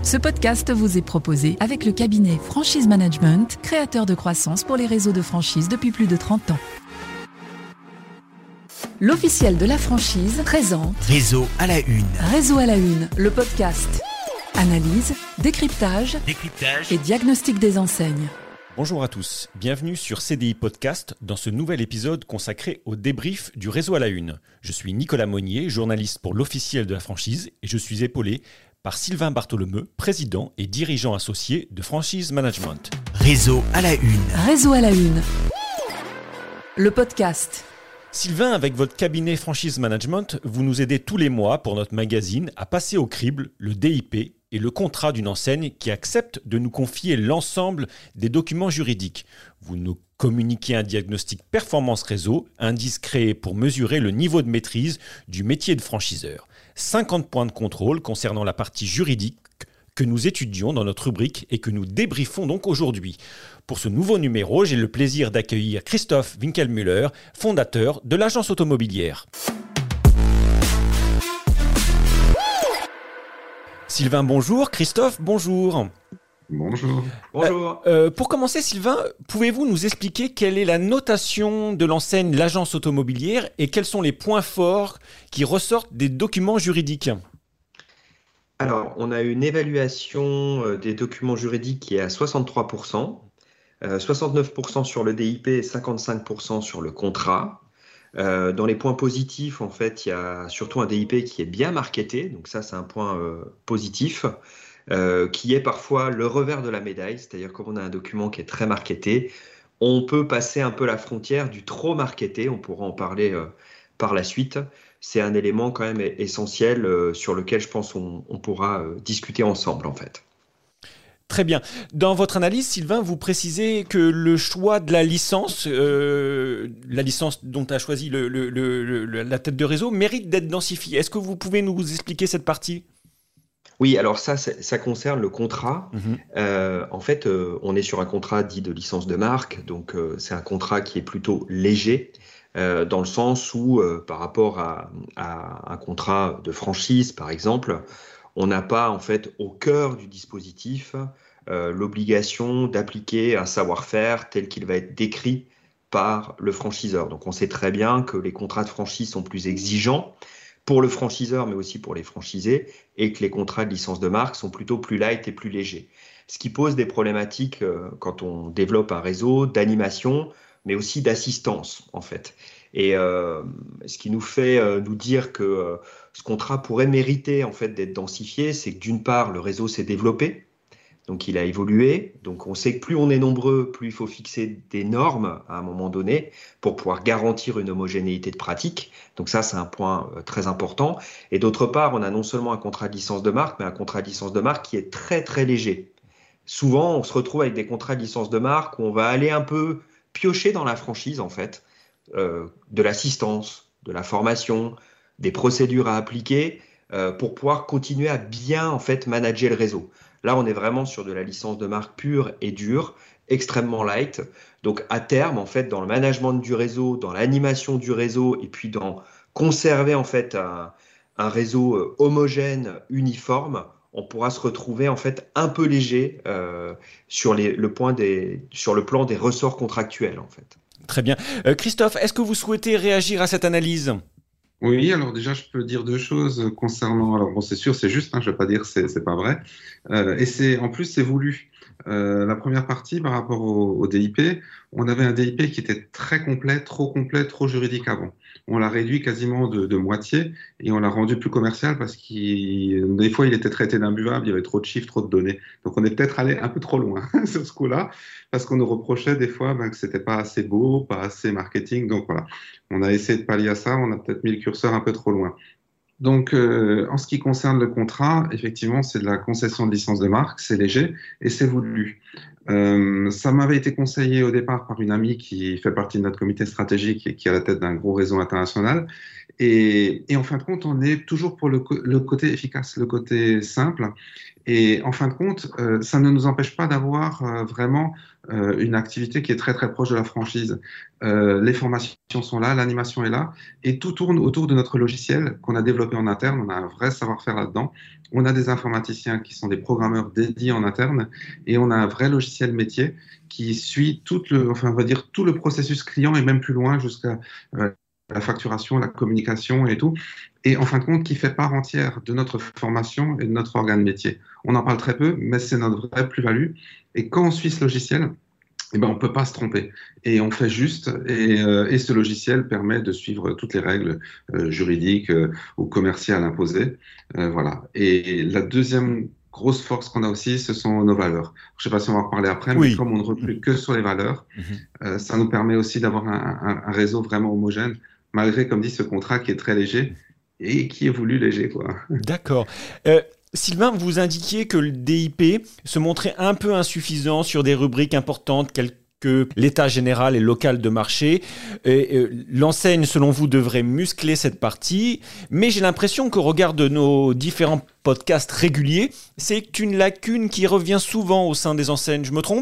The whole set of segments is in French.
Ce podcast vous est proposé avec le cabinet Franchise Management, créateur de croissance pour les réseaux de franchise depuis plus de 30 ans. L'officiel de la franchise présente Réseau à la une. Réseau à la une, le podcast. Analyse, décryptage et diagnostic des enseignes. Bonjour à tous, bienvenue sur CDI Podcast dans ce nouvel épisode consacré au débrief du Réseau à la une. Je suis Nicolas Monnier, journaliste pour l'officiel de la franchise et je suis épaulé par Sylvain Bartholomeu, président et dirigeant associé de Franchise Management. Réseau à la une. Réseau à la une, le podcast. Sylvain, avec votre cabinet Franchise Management, vous nous aidez tous les mois pour notre magazine à passer au crible le DIP et le contrat d'une enseigne qui accepte de nous confier l'ensemble des documents juridiques. Vous nous communiquez un diagnostic performance réseau, indice créé pour mesurer le niveau de maîtrise du métier de franchiseur. 50 points de contrôle concernant la partie juridique que nous étudions dans notre rubrique et que nous débriefons donc aujourd'hui. Pour ce nouveau numéro, j'ai le plaisir d'accueillir Christophe Winkelmüller, fondateur de l'agence automobilière. Sylvain, bonjour. Christophe, bonjour. Bonjour. Pour commencer, Sylvain, pouvez-vous nous expliquer quelle est la notation de l'enseigne l'agence automobilière et quels sont les points forts qui ressortent des documents juridiques ? Alors, on a une évaluation des documents juridiques qui est à 63%, 69% sur le DIP et 55% sur le contrat. Dans les points positifs, en fait, il y a surtout un DIP qui est bien marketé, donc ça c'est un point positif, qui est parfois le revers de la médaille, c'est-à-dire quand on a un document qui est très marketé, on peut passer un peu la frontière du trop marketé, on pourra en parler par la suite. C'est un élément quand même essentiel sur lequel je pense on pourra discuter ensemble en fait. Très bien. Dans votre analyse, Sylvain, vous précisez que le choix de la licence dont a choisi la tête de réseau, mérite d'être densifié. Est-ce que vous pouvez nous expliquer cette partie ? Oui, alors ça concerne le contrat. En fait, on est sur un contrat dit de licence de marque, donc c'est un contrat qui est plutôt léger, dans le sens où, par rapport à un contrat de franchise, par exemple, on n'a pas en fait au cœur du dispositif l'obligation d'appliquer un savoir-faire tel qu'il va être décrit par le franchiseur. Donc on sait très bien que les contrats de franchise sont plus exigeants pour le franchiseur mais aussi pour les franchisés et que les contrats de licence de marque sont plutôt plus light et plus légers. Ce qui pose des problématiques quand on développe un réseau d'animation mais aussi d'assistance en fait. Et ce qui nous fait nous dire que ce contrat pourrait mériter en fait d'être densifié, c'est que d'une part le réseau s'est développé, donc il a évolué, donc on sait que plus on est nombreux, plus il faut fixer des normes à un moment donné pour pouvoir garantir une homogénéité de pratique. Donc ça c'est un point très important. Et d'autre part, on a non seulement un contrat de licence de marque, mais un contrat de licence de marque qui est très très léger. Souvent on se retrouve avec des contrats de licence de marque où on va aller un peu piocher dans la franchise en fait. De l'assistance, de la formation, des procédures à appliquer pour pouvoir continuer à bien en fait manager le réseau. Là, on est vraiment sur de la licence de marque pure et dure, extrêmement light. Donc à terme, en fait, dans le management du réseau, dans l'animation du réseau et puis dans conserver en fait un réseau homogène, uniforme, on pourra se retrouver en fait un peu léger sur le plan des ressorts contractuels en fait. Très bien. Christophe, est-ce que vous souhaitez réagir à cette analyse ? Oui, alors déjà, je peux dire deux choses concernant... Alors bon, c'est sûr, c'est juste, je ne vais pas dire c'est pas vrai. En plus, c'est voulu. La première partie, par rapport au DIP, on avait un DIP qui était très complet, trop juridique avant. On l'a réduit quasiment de moitié et on l'a rendu plus commercial parce des fois, il était traité d'imbuvable, il y avait trop de chiffres, trop de données. Donc, on est peut-être allé un peu trop loin sur ce coup-là parce qu'on nous reprochait des fois que c'était pas assez beau, pas assez marketing. Donc, voilà, on a essayé de pallier à ça, on a peut-être mis le curseur un peu trop loin. Donc, en ce qui concerne le contrat, effectivement, c'est de la concession de licence de marque, c'est léger et c'est voulu. Ça m'avait été conseillé au départ par une amie qui fait partie de notre comité stratégique et qui est à la tête d'un gros réseau international. Et en fin de compte, on est toujours pour le côté efficace, le côté simple. Et en fin de compte, ça ne nous empêche pas d'avoir vraiment une activité qui est très très proche de la franchise. Les formations sont là, l'animation est là, et tout tourne autour de notre logiciel qu'on a développé en interne. On a un vrai savoir-faire là-dedans, On a des informaticiens qui sont des programmeurs dédiés en interne et on a un vrai logiciel métier qui suit tout le processus client et même plus loin jusqu'à la facturation, la communication et tout. Et en fin de compte, qui fait part entière de notre formation et de notre organe métier. On en parle très peu, mais c'est notre vraie plus-value. Et quand on suit ce logiciel, on ne peut pas se tromper. Et on fait juste, et ce logiciel permet de suivre toutes les règles juridiques ou commerciales imposées. Voilà. Et la deuxième grosse force qu'on a aussi, ce sont nos valeurs. Je ne sais pas si on va en reparler après, mais comme on ne recrute que sur les valeurs, ça nous permet aussi d'avoir un réseau vraiment homogène, malgré, comme dit, ce contrat qui est très léger et qui est voulu léger, quoi. D'accord. Sylvain, vous indiquiez que le DIP se montrait un peu insuffisant sur des rubriques importantes telles que l'état général et local de marché. L'enseigne, selon vous, devrait muscler cette partie, mais j'ai l'impression qu'au regard de nos différents podcasts réguliers, c'est une lacune qui revient souvent au sein des enseignes. Je me trompe ?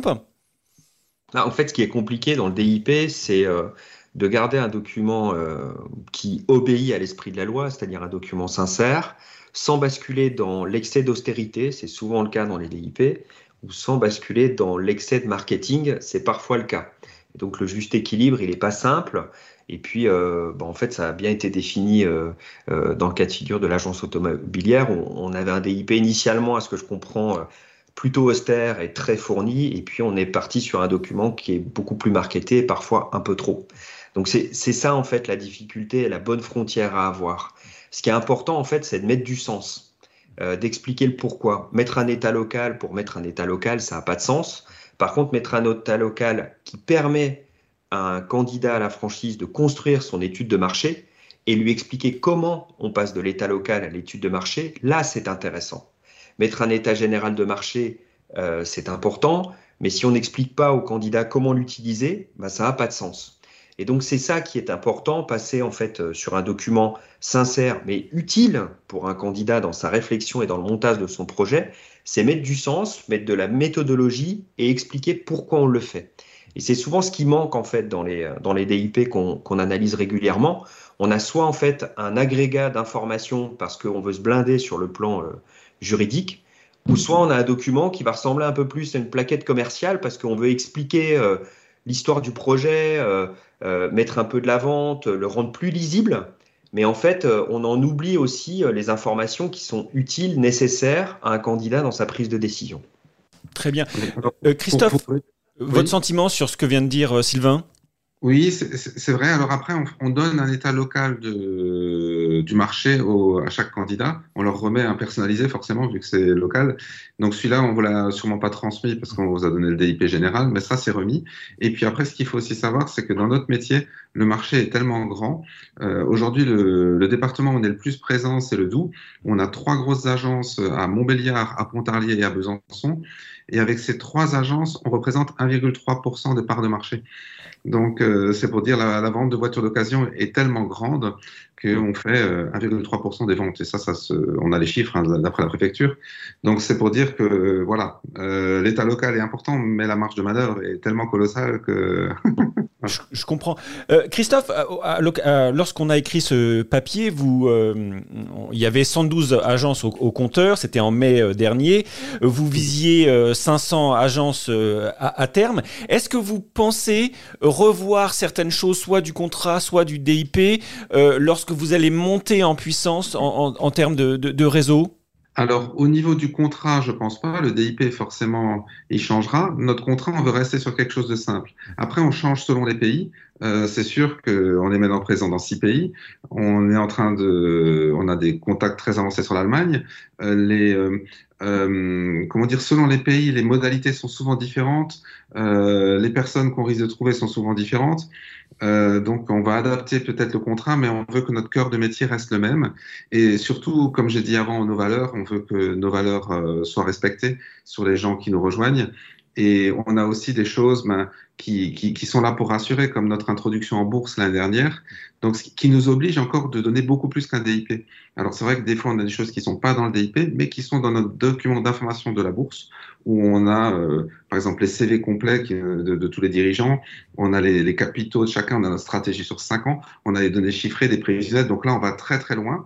En fait, ce qui est compliqué dans le DIP, c'est de garder un document qui obéit à l'esprit de la loi, c'est-à-dire un document sincère, sans basculer dans l'excès d'austérité, c'est souvent le cas dans les DIP, ou sans basculer dans l'excès de marketing, c'est parfois le cas. Et donc le juste équilibre, il n'est pas simple. Et puis, en fait, ça a bien été défini dans le cas de figure de l'agence automobilière. On avait un DIP initialement, à ce que je comprends, plutôt austère et très fourni. Et puis, on est parti sur un document qui est beaucoup plus marketé, parfois un peu trop. Donc, c'est ça, en fait, la difficulté et la bonne frontière à avoir. Ce qui est important, en fait, c'est de mettre du sens, d'expliquer le pourquoi. Mettre un état local pour mettre un état local, ça n'a pas de sens. Par contre, mettre un état local qui permet à un candidat à la franchise de construire son étude de marché et lui expliquer comment on passe de l'état local à l'étude de marché, là, c'est intéressant. Mettre un état général de marché, c'est important, mais si on n'explique pas au candidat comment l'utiliser, ça n'a pas de sens. Et donc, c'est ça qui est important, passer en fait sur un document sincère, mais utile pour un candidat dans sa réflexion et dans le montage de son projet, c'est mettre du sens, mettre de la méthodologie et expliquer pourquoi on le fait. Et c'est souvent ce qui manque en fait dans les DIP qu'on analyse régulièrement. On a soit en fait un agrégat d'informations parce qu'on veut se blinder sur le plan juridique, ou soit on a un document qui va ressembler un peu plus à une plaquette commerciale parce qu'on veut expliquer l'histoire du projet, mettre un peu de la vente, le rendre plus lisible. Mais en fait, on en oublie aussi les informations qui sont utiles, nécessaires à un candidat dans sa prise de décision. Très bien. Christophe, votre sentiment sur ce que vient de dire Sylvain ? Oui, c'est vrai. Alors après, on donne un état local du marché à chaque candidat. On leur remet un personnalisé, forcément, vu que c'est local. Donc celui-là, on ne vous l'a sûrement pas transmis parce qu'on vous a donné le DIP général, mais ça, c'est remis. Et puis après, ce qu'il faut aussi savoir, c'est que dans notre métier, le marché est tellement grand. Aujourd'hui, le département où on est le plus présent, c'est le Doubs. On a 3 grosses agences à Montbéliard, à Pontarlier et à Besançon. Et avec ces 3 agences, on représente 1,3% de part de marché. Donc, c'est pour dire la vente de voitures d'occasion est tellement grande qu'on fait 1,3% des ventes. Et ça on a les chiffres d'après la préfecture. Donc, c'est pour dire que, voilà, l'état local est important, mais la marge de manœuvre est tellement colossale que... Je comprends. Christophe, lorsqu'on a écrit ce papier, il y avait 112 agences au compteur, c'était en mai dernier. Vous visiez 500 agences à terme. Est-ce que vous pensez revoir certaines choses, soit du contrat, soit du DIP, lorsque vous allez monter en puissance en termes de réseau ? Alors, au niveau du contrat, je pense pas. Le DIP, forcément, il changera. Notre contrat, on veut rester sur quelque chose de simple. Après, on change selon les pays. C'est sûr qu'on est maintenant présent dans 6 pays. On a des contacts très avancés sur l'Allemagne. Selon les pays, les modalités sont souvent différentes. Les personnes qu'on risque de trouver sont souvent différentes. Donc, on va adapter peut-être le contrat, mais on veut que notre cœur de métier reste le même. Et surtout, comme j'ai dit avant, nos valeurs, on veut que nos valeurs soient respectées sur les gens qui nous rejoignent. Et on a aussi des choses qui sont là pour rassurer, comme notre introduction en bourse l'année dernière, donc qui nous oblige encore de donner beaucoup plus qu'un DIP. Alors c'est vrai que des fois on a des choses qui sont pas dans le DIP, mais qui sont dans notre document d'information de la bourse, où on a par exemple les CV complets de tous les dirigeants, on a les capitaux de chacun, on a notre stratégie sur 5 ans, on a les données chiffrées, des prévisionnels, donc là on va très très loin.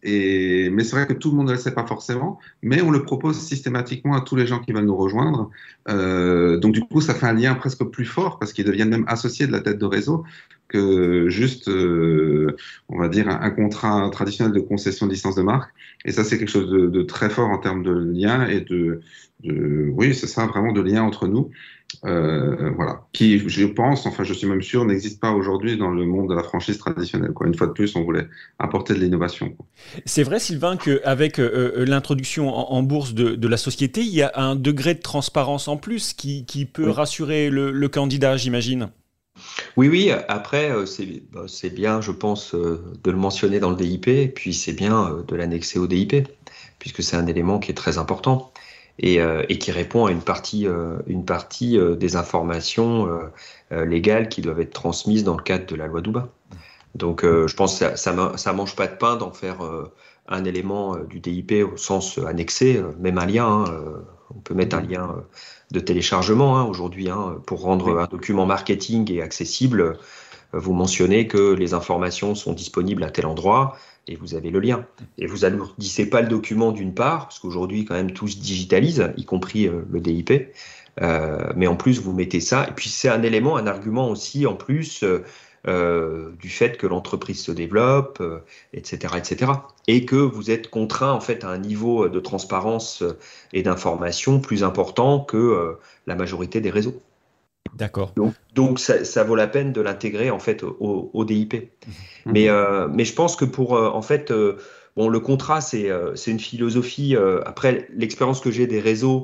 Mais c'est vrai que tout le monde ne le sait pas forcément, mais on le propose systématiquement à tous les gens qui veulent nous rejoindre. Donc du coup, ça fait un lien presque plus fort parce qu'ils deviennent même associés de la tête de réseau que juste, on va dire, un contrat traditionnel de concession de licence de marque. Et ça, c'est quelque chose de très fort en termes de lien et oui, c'est ça, vraiment de lien entre nous. Voilà, qui, je pense, enfin, je suis même sûr, n'existe pas aujourd'hui dans le monde de la franchise traditionnelle, quoi. Une fois de plus, on voulait apporter de l'innovation, quoi. C'est vrai, Sylvain, qu'avec l'introduction en bourse de la société, il y a un degré de transparence en plus qui peut rassurer le candidat, j'imagine. Oui, après, c'est bien, je pense, de le mentionner dans le DIP, et puis c'est bien de l'annexer au DIP, puisque c'est un élément qui est très important et qui répond à une partie des informations légales qui doivent être transmises dans le cadre de la loi Douba. Donc, je pense que ça mange pas de pain d'en faire un élément du DIP au sens annexé, même un lien. Hein, on peut mettre un lien de téléchargement aujourd'hui pour rendre un document marketing et accessible. Vous mentionnez que les informations sont disponibles à tel endroit et vous avez le lien. Et vous alourdissez pas le document d'une part, parce qu'aujourd'hui, quand même, tout se digitalise, y compris le DIP. Mais en plus, vous mettez ça. Et puis, c'est un élément, un argument aussi, en plus, du fait que l'entreprise se développe, etc., etc. Et que vous êtes contraint, en fait, à un niveau de transparence et d'information plus important que la majorité des réseaux. D'accord. Donc ça vaut la peine de l'intégrer en fait au DIP. Mais je pense que pour en fait le contrat c'est une philosophie. Après l'expérience que j'ai des réseaux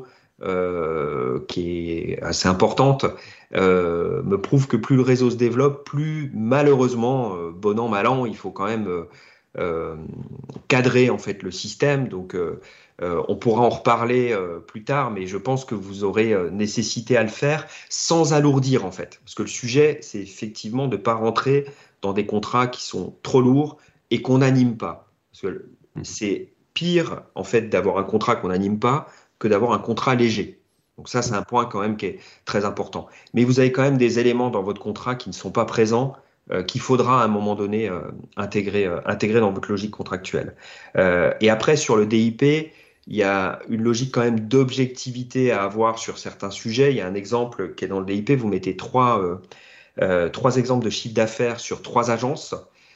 qui est assez importante me prouve que plus le réseau se développe, plus malheureusement bon an mal an il faut quand même cadrer en fait le système. Donc on pourra en reparler plus tard, mais je pense que vous aurez nécessité à le faire sans alourdir en fait. Parce que le sujet, c'est effectivement de ne pas rentrer dans des contrats qui sont trop lourds et qu'on n'anime pas. Parce que c'est pire en fait d'avoir un contrat qu'on n'anime pas que d'avoir un contrat léger. Donc ça, c'est un point quand même qui est très important. Mais vous avez quand même des éléments dans votre contrat qui ne sont pas présents, qu'il faudra à un moment donné intégrer dans votre logique contractuelle. Et après, sur le DIP, il y a une logique quand même d'objectivité à avoir sur certains sujets. Il y a un exemple qui est dans le DIP, vous mettez trois exemples de chiffre d'affaires sur 3 agences.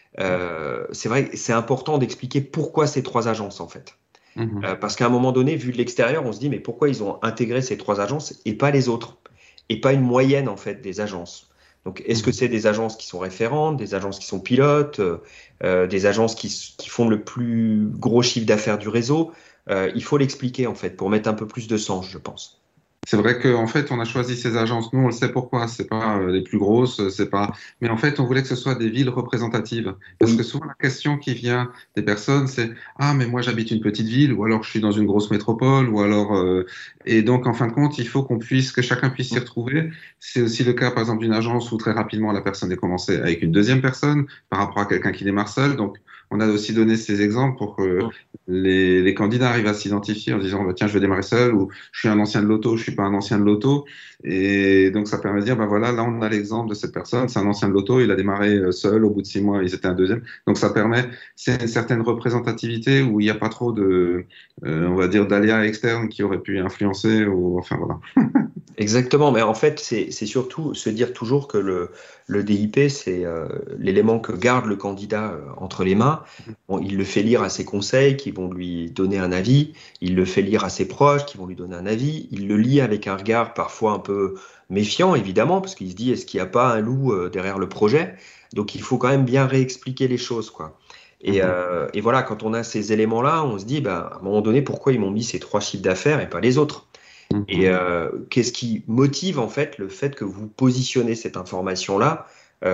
C'est vrai, c'est important d'expliquer pourquoi ces 3 agences en fait. Parce qu'à un moment donné, vu de l'extérieur, on se dit mais pourquoi ils ont intégré ces 3 agences et pas les autres, et pas une moyenne en fait des agences. Donc, est-ce que c'est des agences qui sont référentes, des agences qui sont pilotes, des agences qui font le plus gros chiffre d'affaires du réseau? Il faut l'expliquer en fait pour mettre un peu plus de sens, je pense. C'est vrai qu'en fait, on a choisi ces agences. Nous, on le sait pourquoi. C'est pas les plus grosses, c'est pas. Mais en fait, on voulait que ce soit des villes représentatives. Parce que souvent, la question qui vient des personnes, c'est ah, mais moi, j'habite une petite ville, ou alors je suis dans une grosse métropole, ou alors. Et donc, en fin de compte, il faut que chacun puisse s'y retrouver. C'est aussi le cas, par exemple, d'une agence où très rapidement la personne est commencée avec une deuxième personne par rapport à quelqu'un qui démarre seul. Donc, on a aussi donné ces exemples pour que les candidats arrivent à s'identifier en disant bah, tiens, je vais démarrer seul, ou je suis un ancien de l'auto, je suis pas un ancien de l'auto. Et donc, ça permet de dire bah voilà, là, on a l'exemple de cette personne, c'est un ancien de l'auto, il a démarré seul, au bout de 6 mois, ils étaient un deuxième. Donc, ça permet, c'est une certaine représentativité où il n'y a pas trop de, on va dire, d'aléas externes qui auraient pu influencer, ou enfin voilà. Exactement, mais en fait, c'est surtout se dire toujours que le DIP, c'est l'élément que garde le candidat entre les mains. Bon, il le fait lire à ses conseils qui vont lui donner un avis, il le fait lire à ses proches qui vont lui donner un avis, il le lit avec un regard parfois un peu méfiant, évidemment, parce qu'il se dit, est-ce qu'il n'y a pas un loup derrière le projet? Donc, il faut quand même bien réexpliquer les choses, quoi. Et voilà, quand on a ces éléments-là, on se dit, bah, à un moment donné, pourquoi ils m'ont mis ces 3 chiffres d'affaires et pas les autres? Et qu'est-ce qui motive en fait le fait que vous positionnez cette information-là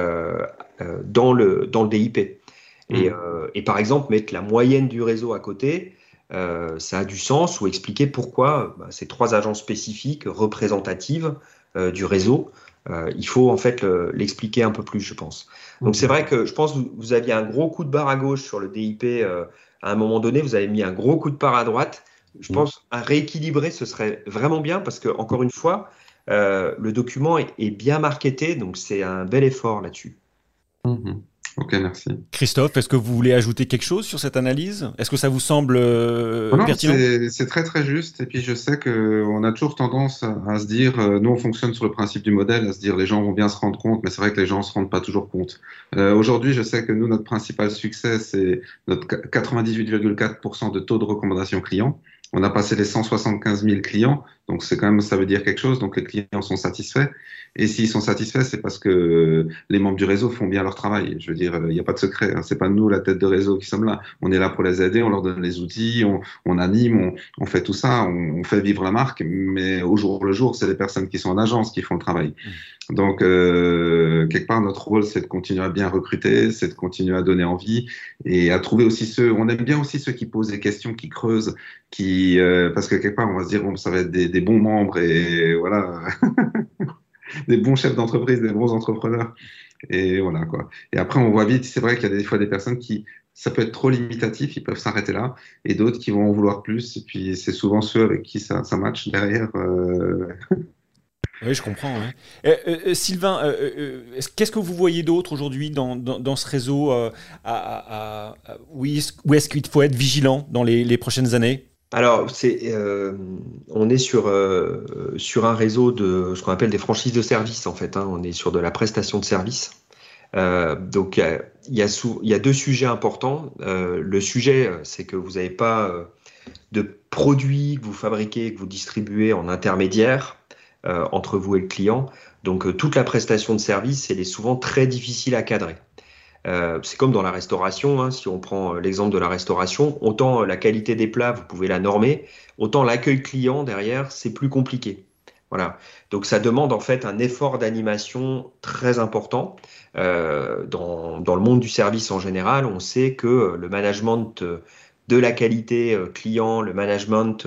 dans le DIP? Et par exemple, mettre la moyenne du réseau à côté, ça a du sens, ou expliquer pourquoi ces 3 agences spécifiques représentatives du réseau, il faut en fait l'expliquer un peu plus, je pense. Donc c'est vrai que je pense que vous aviez un gros coup de barre à gauche sur le DIP à un moment donné, vous avez mis un gros coup de barre à droite. Je pense à rééquilibrer, ce serait vraiment bien parce que, encore une fois, le document est bien marketé, donc c'est un bel effort là-dessus. Ok, merci. Christophe, est-ce que vous voulez ajouter quelque chose sur cette analyse? Est-ce que ça vous semble Non, pertinent? c'est très très juste. Et puis je sais qu'on a toujours tendance à se dire, nous on fonctionne sur le principe du modèle, à se dire les gens vont bien se rendre compte, mais c'est vrai que les gens ne se rendent pas toujours compte. Aujourd'hui, je sais que nous, notre principal succès, c'est notre 98,4% de taux de recommandation client. On a passé les 175 000 clients, donc c'est quand même, ça veut dire quelque chose. Donc les clients sont satisfaits. Et s'ils sont satisfaits, c'est parce que les membres du réseau font bien leur travail. Je veux dire, il n'y a pas de secret, hein. C'est pas nous, la tête de réseau, qui sommes là. On est là pour les aider, on leur donne les outils, on anime, on fait tout ça, on fait vivre la marque. Mais au jour le jour, c'est les personnes qui sont en agence qui font le travail. Donc, quelque part, notre rôle, c'est de continuer à bien recruter, c'est de continuer à donner envie et à trouver aussi on aime bien aussi ceux qui posent des questions, qui creusent, parce que quelque part, on va se dire, bon, ça va être des bons membres et voilà, des bons chefs d'entreprise, des bons entrepreneurs. Et voilà, quoi. Et après, on voit vite, c'est vrai qu'il y a des fois des personnes ça peut être trop limitatif, ils peuvent s'arrêter là, et d'autres qui vont en vouloir plus, et puis c'est souvent ceux avec qui ça match derrière. Oui, je comprends. Ouais. Sylvain, qu'est-ce que vous voyez d'autre aujourd'hui dans ce réseau où est-ce qu'il faut être vigilant dans les prochaines années? Alors, on est sur un réseau de ce qu'on appelle des franchises de services, en fait, hein. On est sur de la prestation de services. Donc, il y a deux sujets importants. Le sujet, c'est que vous n'avez pas de produits que vous fabriquez, que vous distribuez en intermédiaire entre vous et le client. Donc, toute la prestation de service, elle est souvent très difficile à cadrer. C'est comme dans la restauration, hein, si on prend l'exemple de la restauration, autant la qualité des plats, vous pouvez la normer, autant l'accueil client derrière, c'est plus compliqué. Voilà. Donc ça demande en fait un effort d'animation très important. Dans le monde du service en général, on sait que le management de la qualité client, le management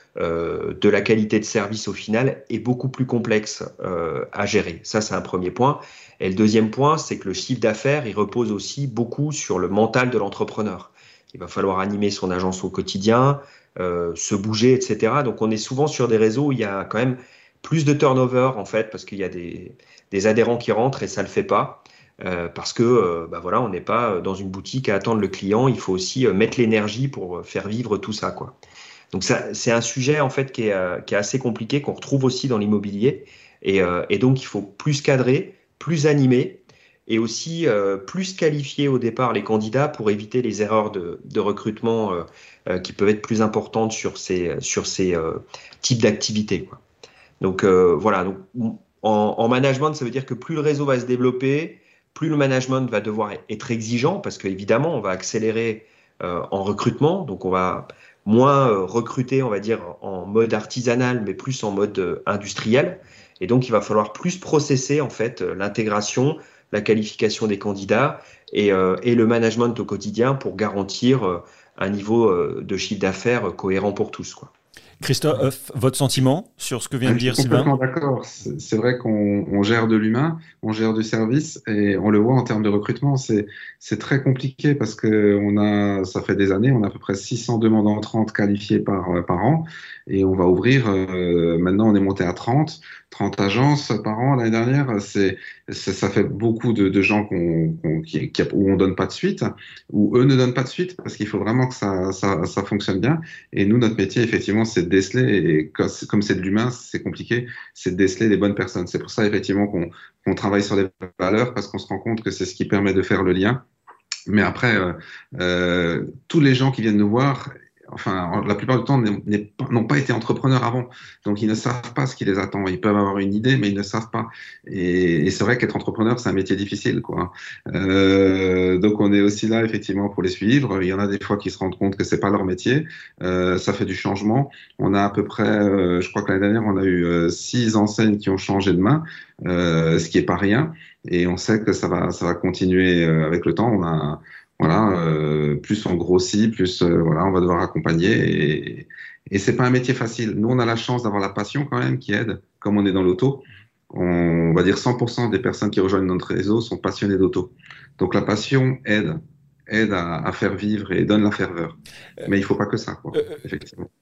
de la qualité de service au final est beaucoup plus complexe à gérer. Ça, c'est un premier point. Et le deuxième point, c'est que le chiffre d'affaires, il repose aussi beaucoup sur le mental de l'entrepreneur. Il va falloir animer son agence au quotidien, se bouger, etc. Donc, on est souvent sur des réseaux où il y a quand même plus de turnover, en fait, parce qu'il y a des adhérents qui rentrent et ça ne le fait pas. Parce que voilà, on n'est pas dans une boutique à attendre le client. Il faut aussi mettre l'énergie pour faire vivre tout ça, quoi. Donc, c'est un sujet, en fait, qui est assez compliqué, qu'on retrouve aussi dans l'immobilier. Et donc, il faut plus cadrer, plus animer et aussi plus qualifier au départ les candidats pour éviter les erreurs de recrutement qui peuvent être plus importantes sur ces types d'activités, quoi. Donc voilà, donc, en management, ça veut dire que plus le réseau va se développer, plus le management va devoir être exigeant parce qu'évidemment, on va accélérer en recrutement, donc on va moins recruter, on va dire, en mode artisanal, mais plus en mode industriel. Et donc, il va falloir plus processer en fait l'intégration, la qualification des candidats et le management au quotidien pour garantir un niveau de chiffre d'affaires cohérent pour tous, quoi. Christophe, votre sentiment sur ce que vient de dire Sylvain? Je suis complètement d'accord. C'est vrai qu'on gère de l'humain, on gère du service et on le voit en termes de recrutement. C'est très compliqué parce que ça fait des années, on a à peu près 600 demandants entrantes qualifiés par an et on va ouvrir, maintenant on est monté à 30 agences par an l'année dernière. Ça fait beaucoup de gens où on donne pas de suite, où eux ne donnent pas de suite parce qu'il faut vraiment que ça fonctionne bien. Et nous, notre métier, effectivement, c'est de déceler, et comme c'est de l'humain, c'est compliqué, c'est de déceler les bonnes personnes. C'est pour ça, effectivement, qu'on travaille sur les valeurs parce qu'on se rend compte que c'est ce qui permet de faire le lien. Mais après, tous les gens qui viennent nous voir, enfin, la plupart du temps, n'ont pas été entrepreneurs avant. Donc, ils ne savent pas ce qui les attend. Ils peuvent avoir une idée, mais ils ne savent pas. Et c'est vrai qu'être entrepreneur, c'est un métier difficile, quoi. Donc, on est aussi là, effectivement, pour les suivre. Il y en a des fois qui se rendent compte que c'est pas leur métier. Ça fait du changement. On a à peu près, je crois que l'année dernière, on a eu 6 enseignes qui ont changé de main, ce qui est pas rien. Et on sait que ça va continuer avec le temps. Voilà, plus on grossit, plus voilà, on va devoir accompagner et c'est pas un métier facile. Nous, on a la chance d'avoir la passion quand même qui aide. Comme on est dans l'auto, on va dire 100% des personnes qui rejoignent notre réseau sont passionnées d'auto. Donc la passion aide à faire vivre et donne la ferveur. Mais il faut pas que ça, quoi, effectivement.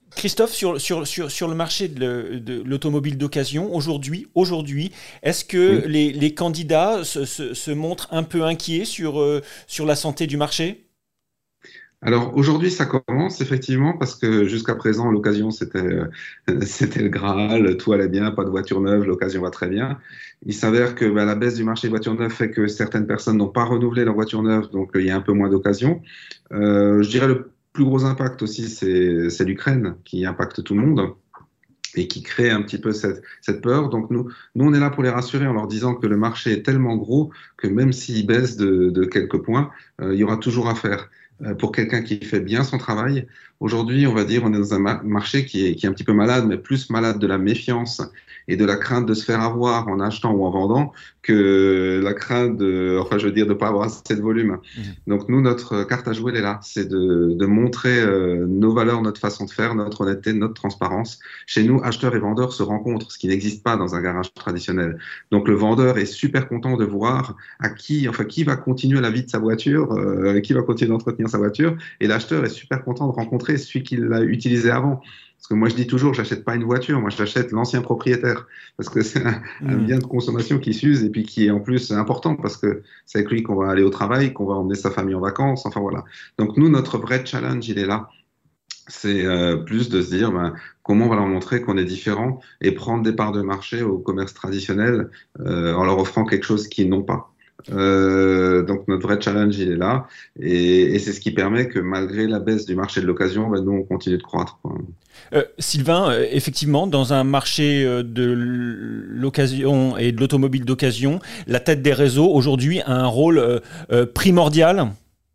Christophe, sur le marché de l'automobile d'occasion, aujourd'hui, est-ce que les candidats se montrent un peu inquiets sur la santé du marché ? Alors aujourd'hui, ça commence effectivement parce que jusqu'à présent, l'occasion, c'était le Graal, tout allait bien, pas de voiture neuve, l'occasion va très bien. Il s'avère que la baisse du marché de voitures neuves fait que certaines personnes n'ont pas renouvelé leur voiture neuve, donc il y a un peu moins d'occasions. Je dirais le plus gros impact aussi, c'est l'Ukraine qui impacte tout le monde et qui crée un petit peu cette peur. Donc nous, on est là pour les rassurer en leur disant que le marché est tellement gros que même s'il baisse de quelques points, il y aura toujours à faire. Pour quelqu'un qui fait bien son travail. Aujourd'hui, on va dire, on est dans un marché qui est un petit peu malade, mais plus malade de la méfiance et de la crainte de se faire avoir en achetant ou en vendant que la crainte de pas avoir assez de volume. Donc nous, notre carte à jouer, elle est là. C'est de montrer nos valeurs, notre façon de faire, notre honnêteté, notre transparence. Chez nous, acheteurs et vendeurs se rencontrent, ce qui n'existe pas dans un garage traditionnel. Donc le vendeur est super content de voir qui va continuer la vie de sa voiture, qui va continuer d'entretenir sa voiture, et l'acheteur est super content de rencontrer celui qui l'a utilisé avant. Parce que moi, je dis toujours, j'achète pas une voiture, moi, j'achète l'ancien propriétaire. Parce que c'est un bien de consommation qui s'use et puis qui est en plus important parce que c'est avec lui qu'on va aller au travail, qu'on va emmener sa famille en vacances. Enfin, voilà. Donc, nous, notre vrai challenge, il est là. C'est plus de se dire comment on va leur montrer qu'on est différent et prendre des parts de marché au commerce traditionnel en leur offrant quelque chose qu'ils n'ont pas. Donc notre vrai challenge il est là et c'est ce qui permet que malgré la baisse du marché de l'occasion, nous on continue de croître. Sylvain, effectivement, dans un marché de l'occasion et de l'automobile d'occasion, la tête des réseaux aujourd'hui a un rôle primordial.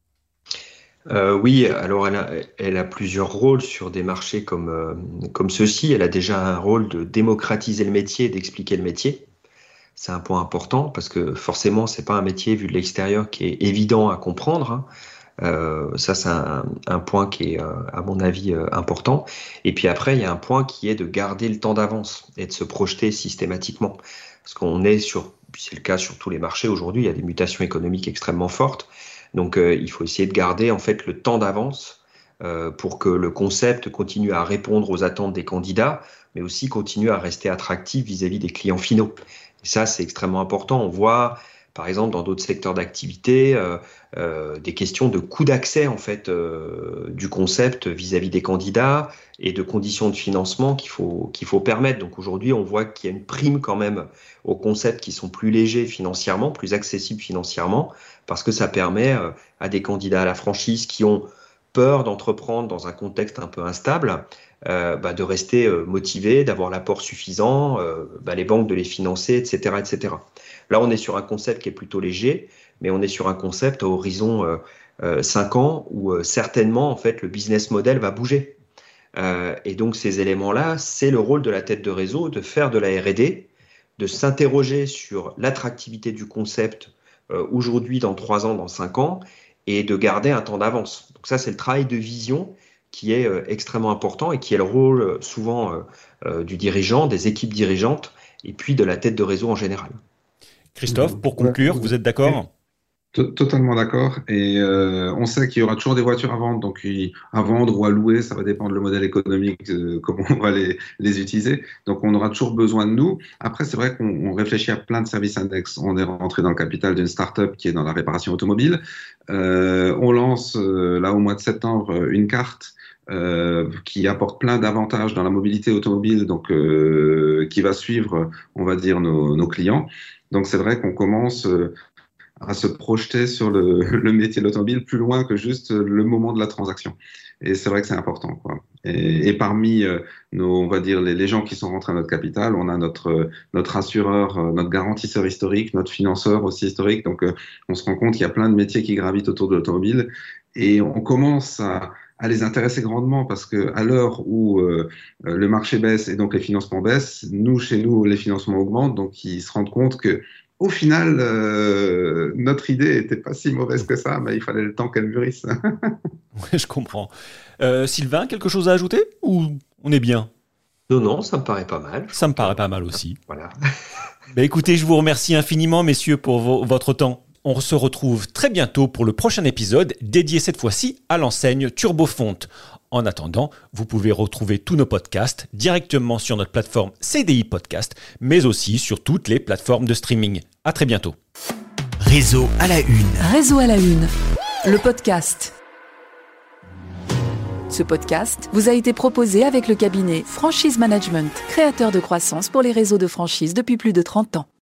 Oui, alors elle a plusieurs rôles sur des marchés comme ceux-ci. Elle a déjà un rôle de démocratiser le métier, d'expliquer le métier. C'est un point important parce que forcément, c'est pas un métier vu de l'extérieur qui est évident à comprendre. Ça, c'est un point qui est, à mon avis, important. Et puis après, il y a un point qui est de garder le temps d'avance et de se projeter systématiquement. Parce qu'on est c'est le cas sur tous les marchés aujourd'hui, il y a des mutations économiques extrêmement fortes. Donc, il faut essayer de garder en fait le temps d'avance pour que le concept continue à répondre aux attentes des candidats, mais aussi continue à rester attractif vis-à-vis des clients finaux. Et ça, c'est extrêmement important. On voit, par exemple, dans d'autres secteurs d'activité, des questions de coût d'accès en fait du concept vis-à-vis des candidats et de conditions de financement qu'il faut permettre. Donc aujourd'hui, on voit qu'il y a une prime quand même aux concepts qui sont plus légers financièrement, plus accessibles financièrement, parce que ça permet à des candidats à la franchise qui ont peur d'entreprendre dans un contexte un peu instable, de rester motivés, d'avoir l'apport suffisant, les banques de les financer, etc., etc. Là, on est sur un concept qui est plutôt léger, mais on est sur un concept à horizon 5 ans où certainement, en fait, le business model va bouger. Et donc, ces éléments-là, c'est le rôle de la tête de réseau de faire de la R&D, de s'interroger sur l'attractivité du concept aujourd'hui, dans 3 ans, dans 5 ans, et de garder un temps d'avance. Donc ça, c'est le travail de vision qui est extrêmement important et qui est le rôle souvent du dirigeant, des équipes dirigeantes et puis de la tête de réseau en général. Christophe, pour conclure, vous êtes d'accord ? Totalement d'accord. Et on sait qu'il y aura toujours des voitures à vendre, donc à vendre ou à louer, ça va dépendre le modèle économique, comment on va les utiliser. Donc on aura toujours besoin de nous. Après, c'est vrai qu'on réfléchit à plein de services annexes. On est rentré dans le capital d'une start-up qui est dans la réparation automobile. On lance là au mois de septembre une carte qui apporte plein d'avantages dans la mobilité automobile, donc qui va suivre, on va dire, nos clients. Donc c'est vrai qu'on commence à se projeter sur le métier de l'automobile plus loin que juste le moment de la transaction. Et c'est vrai que c'est important, quoi. Et parmi on va dire les gens qui sont rentrés à notre capital, on a notre assureur, notre garantisseur historique, notre financeur aussi historique. Donc on se rend compte qu'il y a plein de métiers qui gravitent autour de l'automobile et on commence à les intéresser grandement parce que à l'heure où le marché baisse et donc les financements baissent, chez nous, les financements augmentent. Donc ils se rendent compte que au final, notre idée n'était pas si mauvaise que ça, mais il fallait le temps qu'elle mûrisse. Oui, je comprends. Sylvain, quelque chose à ajouter ou on est bien ? Non, ça me paraît pas mal. Ça me paraît pas mal aussi. Voilà. Écoutez, je vous remercie infiniment, messieurs, pour votre temps. on se retrouve très bientôt pour le prochain épisode dédié cette fois-ci à l'enseigne Turbofont. En attendant, vous pouvez retrouver tous nos podcasts directement sur notre plateforme CDI Podcast, mais aussi sur toutes les plateformes de streaming. À très bientôt. Réseau à la une. Réseau à la une, le podcast. Ce podcast vous a été proposé avec le cabinet Franchise Management, créateur de croissance pour les réseaux de franchise depuis plus de 30 ans.